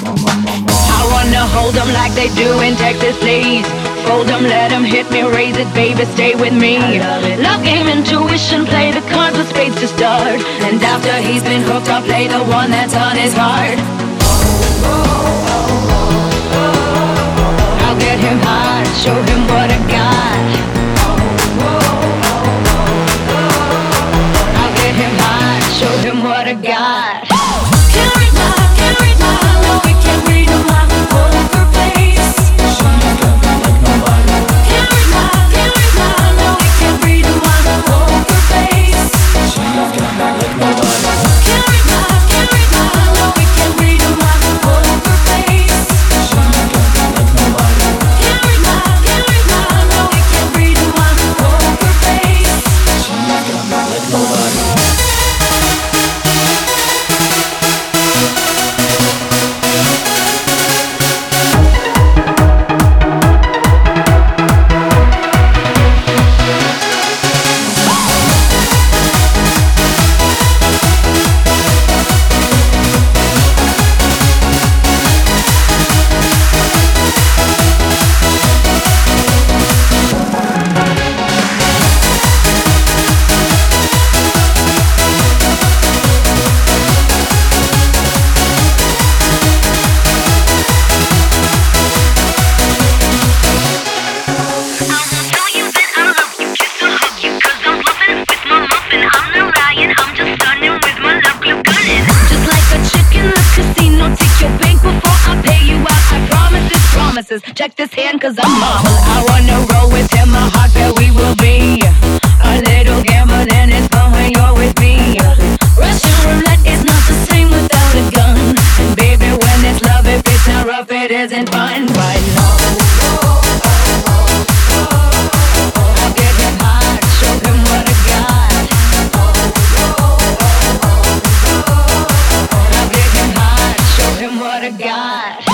I wanna hold them like they do in Texas, please. Fold them, let them hit me, raise it, baby, stay with me. Love game, intuition, play the cards with spades to start. And after he's been hooked, I'll play the one that's on his heart. I'll get him high, show him what I got. I'll get him high, show him what I got. Can't read my, no, we can't read my poker face. Can't read my, no, we can't read my poker face. Can't read my, no, we can't read my poker face. Can't read my, no, we can't read my poker face. Check this hand, cause I'm marvel. I wanna roll with him, my heart where we will be. A little gambling, it's fun when you're with me. Russian roulette is not the same without a gun. And baby, when it's love, if it's not rough, it isn't fun. Right now, I'll get him high, show him what I got. I'll get him high, show him what I got.